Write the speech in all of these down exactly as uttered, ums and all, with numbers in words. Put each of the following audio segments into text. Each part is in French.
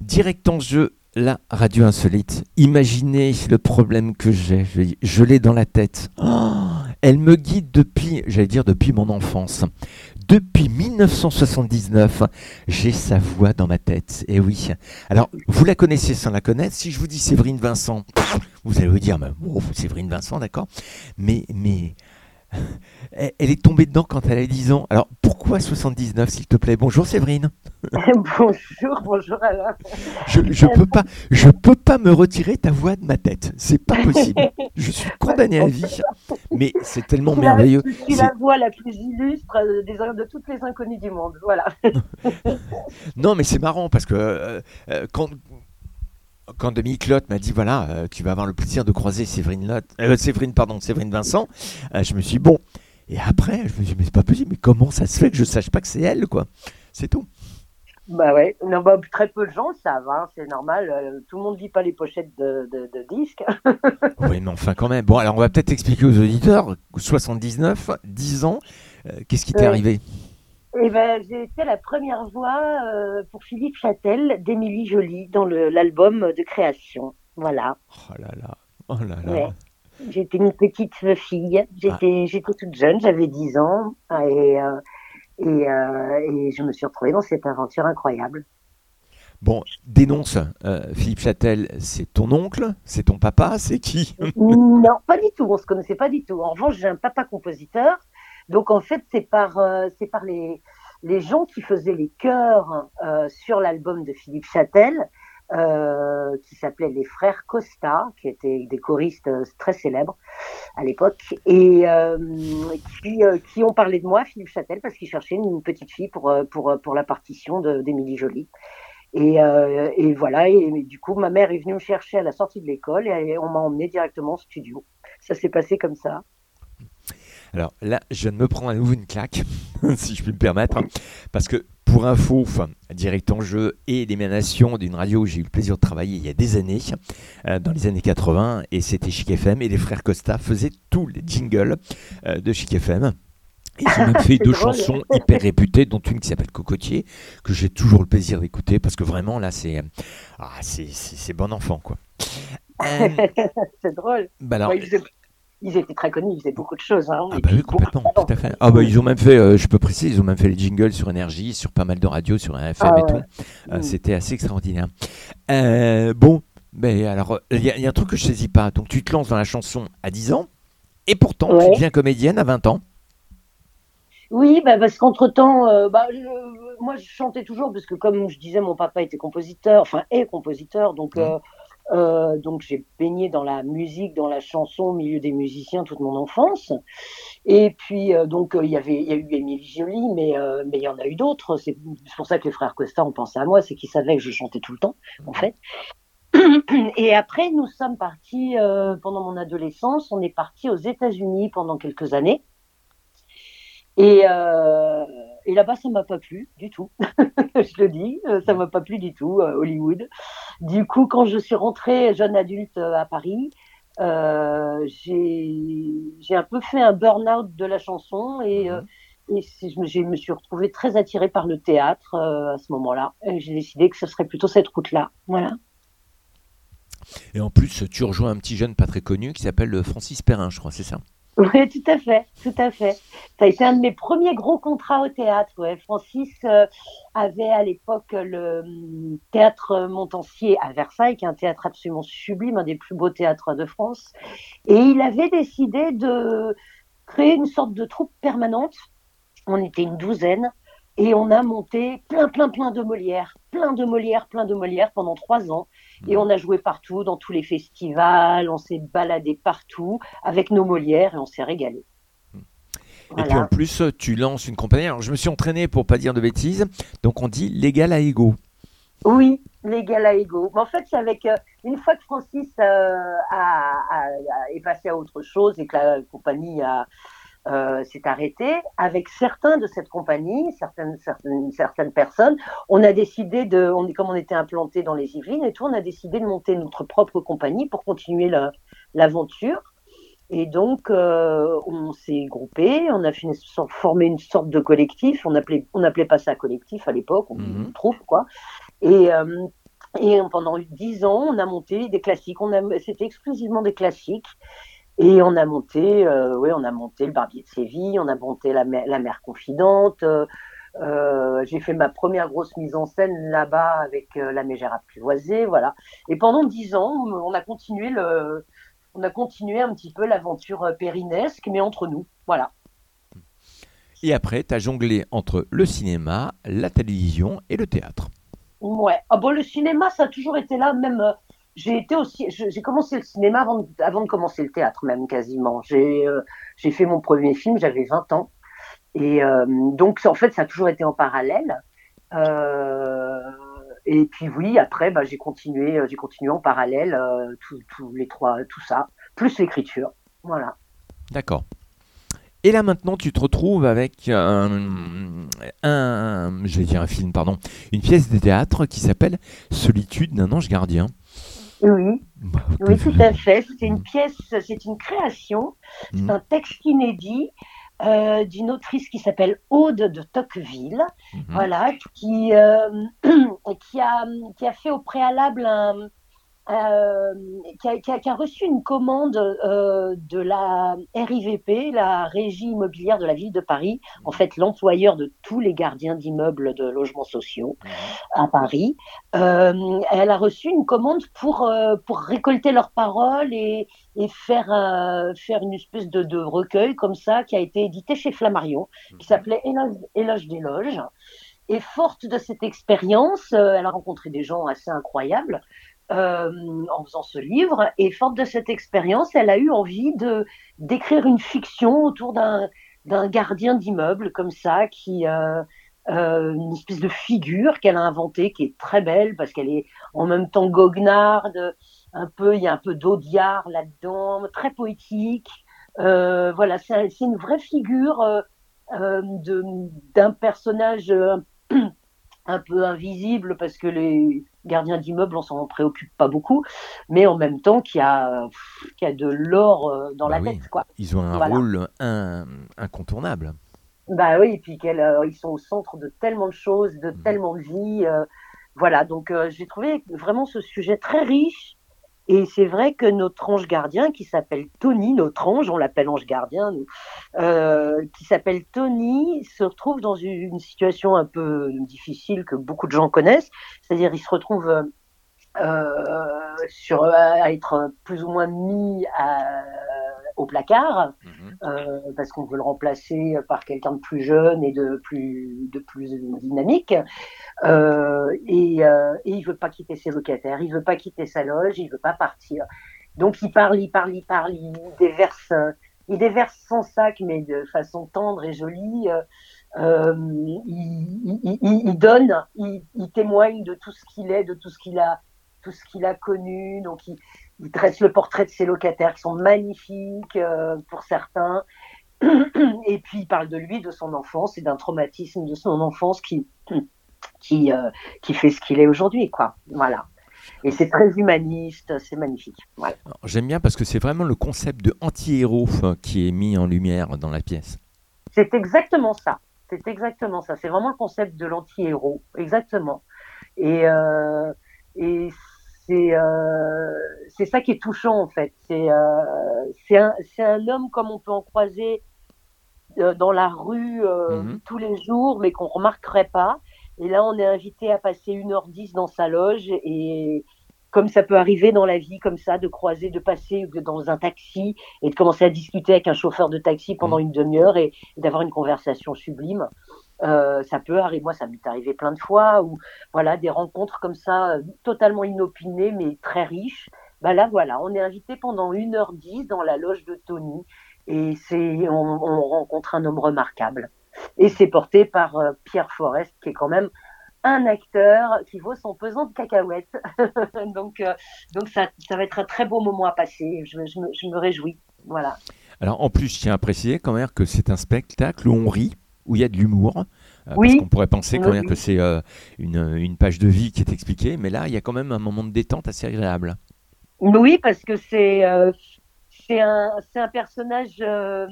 Direct en jeu, la radio insolite. Imaginez le problème que j'ai. Je, je l'ai dans la tête. Oh, elle me guide depuis, j'allais dire depuis mon enfance. Depuis dix-neuf cent soixante-dix-neuf, j'ai sa voix dans ma tête. Et oui. Alors, vous la connaissez sans la connaître. Si je vous dis Séverine Vincent, vous allez vous dire, mais, oh, Séverine Vincent, d'accord. Mais, mais, elle est tombée dedans quand elle a dix ans. Alors, pourquoi soixante-dix-neuf, s'il te plaît? Bonjour Séverine. Bonjour, bonjour Alain. Je je peux pas je peux pas me retirer ta voix de ma tête. C'est pas possible. Je suis condamné à vie. Mais c'est tellement Je suis la, merveilleux. je suis C'est la voix la plus illustre euh, des, de toutes les inconnues du monde. Voilà. non mais c'est marrant parce que euh, euh, quand quand Dominique Lotte m'a dit voilà euh, tu vas avoir le plaisir de croiser Séverine Lotte, euh, Séverine pardon Séverine Vincent, euh, je me suis dit, bon, et après je me suis dit mais c'est pas possible, mais comment ça se fait que je sache pas que c'est elle, quoi. C'est tout. Bah ouais, non, bah, très peu de gens le savent, hein, c'est normal. euh, tout le monde lit pas les pochettes de, de, de disques. Oui, mais enfin quand même. Bon, alors on va peut-être expliquer aux auditeurs. soixante-dix-neuf, dix ans, euh, qu'est-ce qui t'est Ouais. arrivé? Et ben, j'ai été la première voix euh, pour Philippe Châtel d'Émilie Joly dans le, l'album de création. Voilà. Oh là là, oh là là. Ouais. J'étais une petite fille, Ah, j'étais, j'étais toute jeune, j'avais dix ans et, euh, et, euh, et je me suis retrouvée dans cette aventure incroyable. bon, dénonce. euh, Philippe Châtel, c'est ton oncle? C'est ton papa? C'est qui? Non, pas du tout, on se connaissait pas du tout. En revanche, j'ai un papa compositeur, donc en fait, c'est par, euh, c'est par les, les gens qui faisaient les chœurs euh, sur l'album de Philippe Châtel, euh, qui s'appelaient les Frères Costa, qui étaient des choristes euh, très célèbres à l'époque, et euh, qui, euh, qui ont parlé de moi, Philippe Châtel, parce qu'ils cherchaient une petite fille pour, euh, pour, pour la partition de, d'Émilie Joly. Et, euh, et voilà, et, et du coup, ma mère est venue me chercher à la sortie de l'école et on m'a emmené directement au studio. Ça s'est passé comme ça. Alors là, je viens de me prendre à nouveau une claque, si je puis me permettre, parce que pour info, enfin, direct en jeu et l'émanation d'une radio où j'ai eu le plaisir de travailler il y a des années, euh, dans les années quatre-vingts, et c'était Chic F M, et les frères Costa faisaient tous les jingles euh, de Chic F M. Ils ont même fait C'est deux drôle. chansons hyper réputées, dont une qui s'appelle Cocotier, que j'ai toujours le plaisir d'écouter, parce que vraiment, là, c'est ah, c'est, c'est, c'est bon enfant, quoi. Euh, C'est drôle. bah Bon, alors, ils, faisaient- ils étaient très connus, ils faisaient beaucoup de choses. Hein, ah et bah oui, puis beaucoup de complètement, tout talent. à fait. Ah bah ils ont même fait, euh, je peux préciser, ils ont même fait les jingles sur Énergie, sur pas mal de radios, sur un F M Ah et tout. ouais. Euh, Mm. c'était assez extraordinaire. Euh, bon, mais alors, il y, a- y a un truc que je saisis pas. Donc tu te lances dans la chanson à dix ans, et pourtant tu Ouais. deviens comédienne à vingt ans. Oui, bah parce qu'entre-temps, euh, bah, je- moi je chantais toujours, parce que comme je disais, mon papa était compositeur, enfin est compositeur, donc Hein. euh, euh, donc j'ai baigné dans la musique, dans la chanson, au milieu des musiciens toute mon enfance. Et puis, euh, donc, euh, il y avait, il y a eu Émilie Joly, mais euh, mais il y en a eu d'autres. C'est c'est pour ça que les frères Costa ont pensé à moi, c'est qu'ils savaient que je chantais tout le temps, en fait. Et après, nous sommes partis, euh, pendant mon adolescence, on est partis aux États-Unis pendant quelques années. Et, euh, et là-bas, ça m'a pas plu du tout. Je le dis, euh, ça m'a pas plu du tout, euh, Hollywood. Du coup, quand je suis rentrée jeune adulte euh, à Paris, euh, j'ai j'ai un peu fait un burn-out de la chanson et, euh, Mhm. et c'est- je me, je me suis retrouvée très attirée par le théâtre euh, à ce moment-là. Et j'ai décidé que ce serait plutôt cette route-là. Voilà. Et en plus, tu rejoins un petit jeune pas très connu qui s'appelle euh, Francis Perrin, je crois, c'est ça. Oui, tout à fait, tout à fait. Ça a été un de mes premiers gros contrats au théâtre. Ouais. Francis euh, avait à l'époque le hum, théâtre Montansier à Versailles, qui est un théâtre absolument sublime, un des plus beaux théâtres de France. Et il avait décidé de créer une sorte de troupe permanente. On était une douzaine et on a monté plein, plein, plein de Molières, plein de Molières, plein de Molières pendant trois ans. Et Mhm. on a joué partout, dans tous les festivals, on s'est baladé partout avec nos Molières et on s'est régalé. Et puis en Voilà. plus, tu lances une compagnie. Alors je me suis entraîné pour pas dire de bêtises, donc on dit l'égal à égaux. Oui, l'égal à égaux. Mais en fait, c'est avec euh, une fois que Francis euh, a, a- a- est passé à autre chose et que la compagnie a, euh, s'est arrêtée, avec certains de cette compagnie, certaines, certaines, certaines personnes, on a décidé de, on, comme on était implanté dans les Yvelines et tout, on a décidé de monter notre propre compagnie pour continuer la- l'aventure. Et donc, euh, on s'est groupé, on a fait une sorte- formé une sorte de collectif. On appelait, on appelait pas ça collectif à l'époque, on Mhm. trouve quoi. Et, euh, Et pendant dix ans, on a monté des classiques. On a, c'était exclusivement des classiques. Et on a monté, euh, oui, on a monté le Barbier de Séville, on a monté la, la Mère Confidente. Euh, euh, j'ai fait ma première grosse mise en scène là-bas avec euh, La Mégère apprivoisée, voilà. Et pendant dix ans, on a continué le, on a continué un petit peu l'aventure périnesque, mais entre nous, voilà. Et après, tu as jonglé entre le cinéma, la télévision et le théâtre. Ouais. Ah bon, le cinéma, ça a toujours été là, même. Euh, j'ai été aussi, je- j'ai commencé le cinéma avant, de- avant de commencer le théâtre, même quasiment. J'ai, euh, j'ai fait mon premier film, j'avais vingt ans. Et euh, donc, en fait, ça a toujours été en parallèle. Euh, et puis oui, après, bah, j'ai continué, euh, j'ai continué en parallèle euh, tous tous les trois, tout ça, plus l'écriture. Voilà. D'accord. Et là maintenant, tu te retrouves avec un, un- je vais dire un film, pardon, une pièce de théâtre qui s'appelle Solitude d'un ange gardien. Oui, Bah, oui, tout désolé. à fait. C'est une Mhm. pièce, c'est une création, c'est Mhm. un texte inédit euh, d'une autrice qui s'appelle Aude de Tocqueville, Mhm. voilà, qui, euh, qui a, qui a fait au préalable un, euh, qui, a, qui, a, qui, a, reçu une commande euh, de la R I V P, la Régie immobilière de la ville de Paris, en Mhm. fait l'employeur de tous les gardiens d'immeubles de logements sociaux Mhm. à Paris. Euh, elle a reçu une commande pour, euh, pour récolter leurs paroles et, et faire, euh, faire une espèce de, de recueil comme ça qui a été édité chez Flammarion, qui Mhm. s'appelait Éloge, Éloge d'éloges. Et forte de cette expérience, euh, elle a rencontré des gens assez incroyables euh, en faisant ce livre. Et forte de cette expérience, elle a eu envie de d'écrire une fiction autour d'un d'un gardien d'immeuble comme ça, qui euh, euh, une espèce de figure qu'elle a inventée, qui est très belle parce qu'elle est en même temps goguenarde, un peu, il y a un peu d'Audiard là-dedans, très poétique. Euh, voilà, c'est c'est une vraie figure euh, euh, de d'un personnage euh, un peu invisible parce que les gardiens d'immeubles, on s'en préoccupe pas beaucoup, mais en même temps qui a, qui a de l'or euh, dans Bah la oui, tête, quoi. ils ont un Voilà. rôle in- incontournable. Bah oui, et puis qu'elle, euh, ils sont au centre de tellement de choses, de Mhm. tellement de vies. Euh, voilà, donc euh, j'ai trouvé vraiment ce sujet très riche. Et c'est vrai que notre ange gardien, qui s'appelle Tony, notre ange, on l'appelle ange gardien, nous, euh, qui s'appelle Tony, se retrouve dans une, une situation un peu difficile que beaucoup de gens connaissent. C'est-à-dire, il se retrouve euh, sur, à être plus ou moins mis à, au placard Mhm. euh, parce qu'on veut le remplacer par quelqu'un de plus jeune et de plus, de plus dynamique. Euh, et, euh, et il veut pas quitter ses locataires, il veut pas quitter sa loge, il veut pas partir. Donc il parle, il parle, il parle, il déverse, il déverse son sac, mais de façon tendre et jolie. Euh, il, il, il, il donne, il, il témoigne de tout ce qu'il est, de tout ce qu'il a, tout ce qu'il a connu. Donc il, il dresse le portrait de ses locataires qui sont magnifiques euh, pour certains. Et puis il parle de lui, de son enfance et d'un traumatisme de son enfance qui qui euh, qui fait ce qu'il est aujourd'hui, quoi. Voilà. Et c'est très humaniste, c'est magnifique. Voilà. Alors, j'aime bien parce que c'est vraiment le concept de anti-héros euh, qui est mis en lumière dans la pièce. C'est exactement ça. C'est exactement ça. C'est vraiment le concept de l'anti-héros, exactement. Et euh, et c'est euh, c'est ça qui est touchant en fait. C'est euh, c'est un c'est un homme comme on peut en croiser euh, dans la rue euh, Mhm. tous les jours, mais qu'on remarquerait pas. Et là, on est invité à passer une heure dix dans sa loge et comme ça peut arriver dans la vie, comme ça, de croiser, de passer dans un taxi et de commencer à discuter avec un chauffeur de taxi pendant Mhm. une demi-heure et, et d'avoir une conversation sublime. Euh, ça peut arriver, moi ça m'est arrivé plein de fois, ou voilà, des rencontres comme ça, euh, totalement inopinées, mais très riches. Bah là, voilà, on est invité pendant une heure dix dans la loge de Tony, et c'est, on, on rencontre un homme remarquable. Et c'est porté par euh, Pierre Forest, qui est quand même un acteur qui vaut son pesant de cacahuètes. donc, euh, donc ça, ça va être un très beau moment à passer. Je, je, me, je me réjouis. Voilà. Alors en plus, je tiens à préciser quand même que c'est un spectacle où on rit, où il y a de l'humour, euh, parce qu'on Oui, pourrait penser quand même que oui. c'est euh, une, une page de vie qui est expliquée, mais là, il y a quand même un moment de détente assez agréable. Oui, parce que c'est euh, c'est un, c'est un personnage. Euh,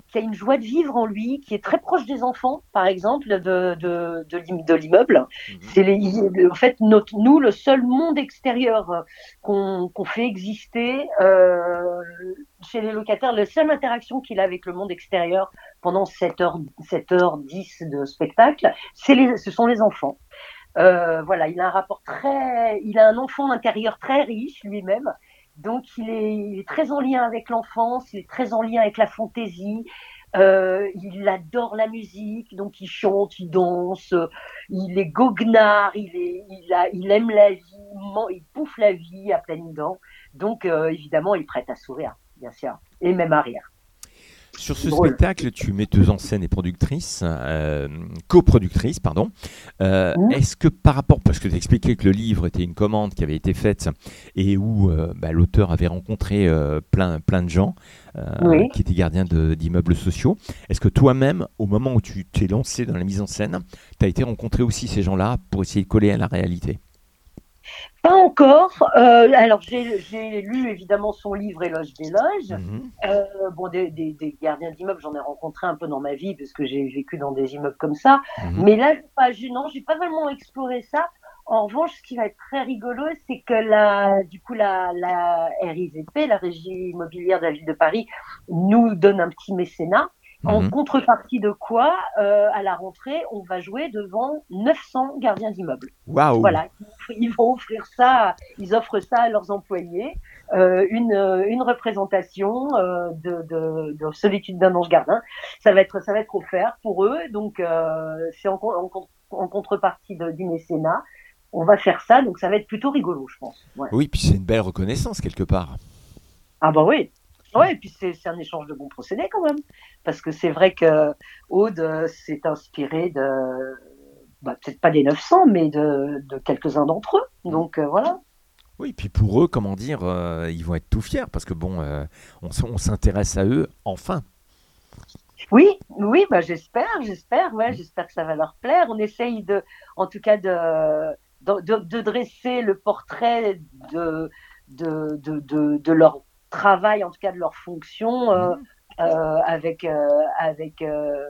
qui a une joie de vivre en lui, qui est très proche des enfants, par exemple, de, de, de, l'im- de l'immeuble. Mhm. C'est les, en fait, notre, nous, le seul monde extérieur euh, qu'on qu'on fait exister euh, chez les locataires, la seule interaction qu'il a avec le monde extérieur pendant sept heures, sept heures dix de spectacle, c'est les, ce sont les enfants. Euh, voilà, il a un rapport très, il a un enfant intérieur très riche lui-même, donc il est, il est très en lien avec l'enfance, il est très en lien avec la fantaisie. Euh, il adore la musique, donc il chante, il danse, euh, il est goguenard, il est, il a, il aime la vie, il, man- il bouffe la vie à pleines dents. Donc euh, évidemment, il prête à sourire, bien sûr, et même à rire. Sur C'est ce drôle. spectacle, tu es metteuse en scène et productrice, euh, coproductrice, pardon. Euh, Mmh. est-ce que par rapport, parce que tu expliquais que le livre était une commande qui avait été faite et où euh, bah, l'auteur avait rencontré euh, plein, plein de gens euh, Oui. qui étaient gardiens de- d'immeubles sociaux, est-ce que toi-même, au moment où tu t'es lancé dans la mise en scène, tu as été rencontrer aussi ces gens-là pour essayer de coller à la réalité? Pas encore. Euh, alors j'ai j'ai lu évidemment son livre Éloge d'éloge. Mhm. Euh, bon, des, des, des gardiens d'immeubles, j'en ai rencontré un peu dans ma vie parce que j'ai vécu dans des immeubles comme ça. Mhm. Mais là, j'ai pas, je- non, j'ai pas vraiment exploré ça. En revanche, ce qui va être très rigolo, c'est que la, du coup, la, la R I V P, la Régie immobilière de la ville de Paris, nous donne un petit mécénat. En Mhm. contrepartie de quoi, euh, à la rentrée, on va jouer devant neuf cents gardiens d'immeubles. Waouh! Voilà, ils vont offrir ça, ils offrent ça à leurs employés, euh, une, euh, une représentation euh, de, de, de Solitude d'un ange gardien. Ça va être, ça va être offert pour eux, donc euh, c'est en, en, en contrepartie de, du mécénat. On va faire ça, donc ça va être plutôt rigolo, je pense. Ouais. Oui, puis c'est une belle reconnaissance quelque part. Ah bah oui. Ouais, et puis c'est c'est un échange de bons procédés quand même, parce que c'est vrai que Aude euh, s'est inspirée de, bah, peut-être pas des neuf cents, mais de, de quelques-uns d'entre eux. Mhm. Donc euh, voilà. Oui, puis pour eux, comment dire, euh, ils vont être tout fiers parce que bon, euh, on, s- on s'intéresse à eux enfin. Oui, oui, bah j'espère, j'espère, ouais, Mm. j'espère que ça va leur plaire. On essaye de, en tout cas, de, de, de- de dresser le portrait de, de, de, de, de leur travail, en tout cas de leur fonction, euh, Mm. euh, avec, euh, avec, euh,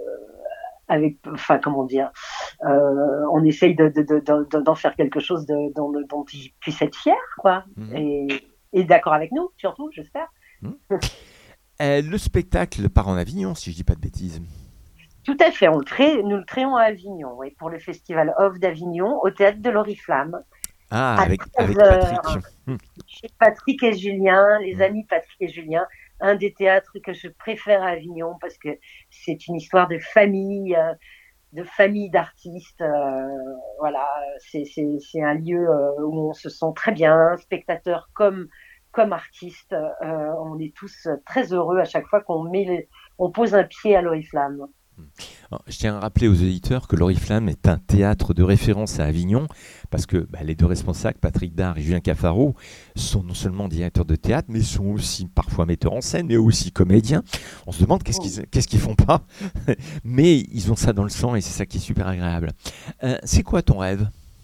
avec, enfin, comment dire, euh, on essaye de, de, de, de- d'en faire quelque chose de, dont, dont ils puissent être fiers, quoi, Mhm. et, et d'accord avec nous, surtout, j'espère. Mm. Euh, le spectacle part en Avignon, si je dis pas de bêtises. Tout à fait, on le crée, nous le créons à Avignon, oui, pour le Festival Off d'Avignon, au théâtre de l'Oriflamme, Ah, à avec, treize avec Patrick. heures, Mm. chez Patrick et Julien, les Mm. amis Patrick et Julien, un des théâtres que je préfère à Avignon parce que c'est une histoire de famille, euh, de famille d'artistes. Euh, voilà, c'est c'est c'est un lieu euh, où on se sent très bien, spectateur comme comme artiste. Euh, on est tous très heureux à chaque fois qu'on met les- on pose un pied à l'Oriflamme. Alors, je tiens à rappeler aux éditeurs que l'Oriflamme est un théâtre de référence à Avignon, parce que bah, les deux responsables, Patrick Dard et Julien Cafaro, sont non seulement directeurs de théâtre, mais sont aussi parfois metteurs en scène, mais aussi comédiens. On se demande qu'est-ce qu'ils qu'est-ce qu'ils font pas, mais ils ont ça dans le sang et c'est ça qui est super agréable. Euh, c'est quoi ton rêve?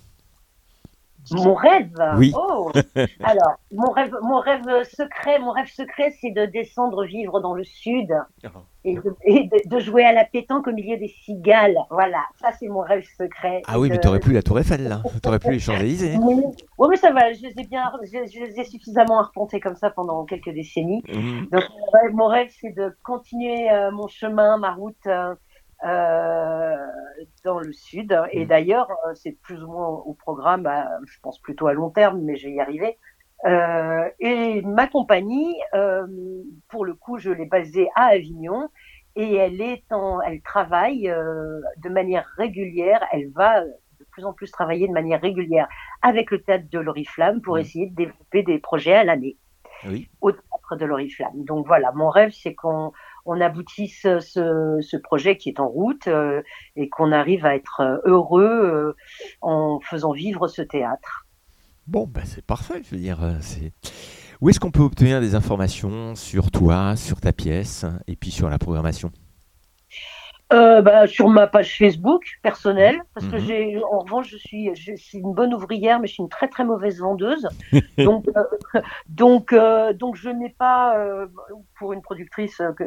Mon rêve, Oui. oh, alors mon rêve, mon rêve secret, mon rêve secret, c'est de descendre vivre dans le sud et de, et de, de jouer à la pétanque au milieu des cigales. Voilà, ça c'est mon rêve secret. Ah Et oui, mais de... t'aurais plus la Tour Eiffel là, t'aurais plus les Champs-Élysées. Oui, ouais, mais ça va, je les ai bien, je, je les ai suffisamment arpentés comme ça pendant quelques décennies. Mhm. Donc mon rêve, mon rêve, c'est de continuer euh, mon chemin, ma route. Euh, euh, dans le sud. Et Mhm. d'ailleurs, euh, c'est plus ou moins au programme, à- je pense plutôt à long terme, mais je vais y arriver. Euh, et ma compagnie, euh, pour le coup, je l'ai basée à Avignon et elle est en, elle travaille euh, de manière régulière. Elle va de plus en plus travailler de manière régulière avec le théâtre de l'Oriflamme pour Mhm. essayer de développer des projets à l'année Oui. au théâtre de l'Oriflamme. Donc voilà, mon rêve, c'est qu'on on aboutisse ce, ce projet qui est en route euh, et qu'on arrive à être heureux euh, en faisant vivre ce théâtre. Bon, bah c'est parfait, je veux dire. euh, c'est... Où est-ce qu'on peut obtenir des informations sur toi, sur ta pièce et puis sur la programmation? Euh, bah, sur ma page Facebook personnelle, parce que Mhm. j'ai, en revanche, je suis, je suis une bonne ouvrière, mais je suis une très très mauvaise vendeuse. Donc, euh, donc, euh, donc, je n'ai pas, euh, pour une productrice, euh, que,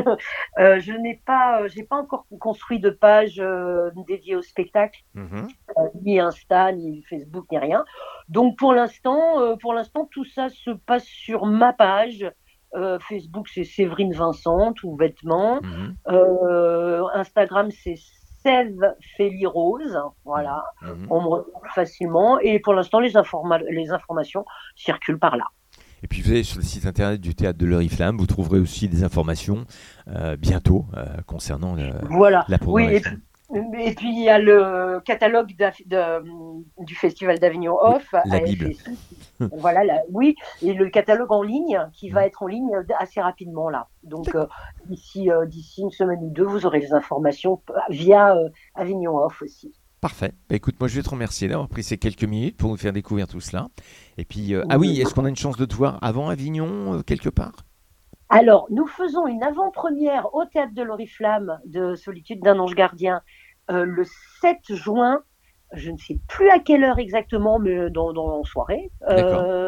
euh, je n'ai pas, euh, j'ai pas encore construit de page euh, dédiée au spectacle, Mhm. euh, ni Insta, ni Facebook, ni rien. Donc, pour l'instant, euh, pour l'instant, tout ça se passe sur ma page. Euh, Facebook, c'est Séverine Vincent, ou vêtements. Mhm. Euh, Instagram, c'est Sève Félie Rose. Mhm. Voilà, Mhm. on me retrouve facilement. Et pour l'instant, les, informa- les informations circulent par là. Et puis vous allez sur le site internet du théâtre de l'Oriflamme, vous trouverez aussi des informations euh, bientôt euh, concernant le- Voilà, la oui, et programmation. puis, et puis il y a le catalogue d'Aff- de- du Festival d'Avignon Oui, Off, la Bible. A F S I. Voilà, là, oui, et le catalogue en ligne qui va Mhm. être en ligne assez rapidement là. Donc euh, D'accord. d'ici euh, d'ici une semaine ou deux, vous aurez les informations via euh, Avignon Off aussi. Parfait. Bah, écoute, moi je vais te remercier d'avoir pris ces quelques minutes pour nous faire découvrir tout cela. Et puis, euh, ah oui, est-ce qu'on a une chance de te voir avant Avignon, euh, quelque part? Alors, nous faisons une avant-première au Théâtre de l'Oriflamme de Solitude d'un ange gardien euh, le sept juin. Je ne sais plus à quelle heure exactement, mais dans, dans en soirée. D'accord. Euh,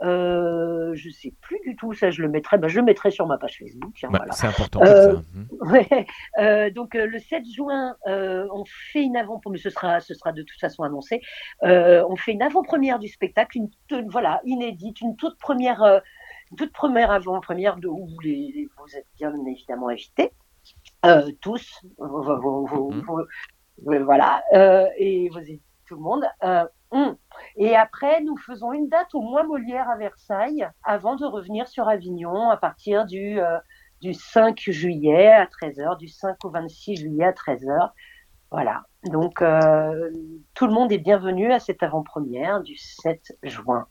euh, je ne sais plus du tout, ça je le mettrai, ben, je le mettrai sur ma page Facebook. Tiens, Ouais, voilà. c'est important comme Euh, ça. Mhm. ouais, euh, donc euh, le sept juin, euh, on fait une avant-première, mais ce sera, ce sera de toute façon annoncé. Euh, on fait une avant-première du spectacle, une, toute- voilà, inédite, une toute première, euh, une toute première avant-première de où les, vous êtes bien évidemment invités, euh, tous, vous, vous- vous- Mhm. vous- vous- voilà, euh, et vous êtes tout le monde. Euh, hum. Et après, nous faisons une date au Mois Molière à Versailles avant de revenir sur Avignon à partir du, euh, du cinq juillet à treize heures, du cinq au vingt-six juillet à treize heures. Voilà. Donc, euh, tout le monde est bienvenu à cette avant-première du sept juin.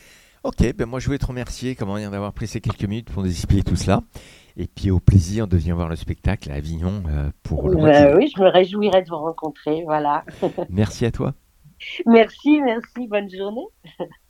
Ok, ben moi je voulais te remercier comment dire, d'avoir pris ces quelques minutes pour nous expliquer tout cela. Et puis au plaisir de venir voir le spectacle à Avignon euh, pour le mois qui Euh, vient. oui, je me réjouirais de vous rencontrer. Voilà. Merci à toi. Merci, merci. Bonne journée.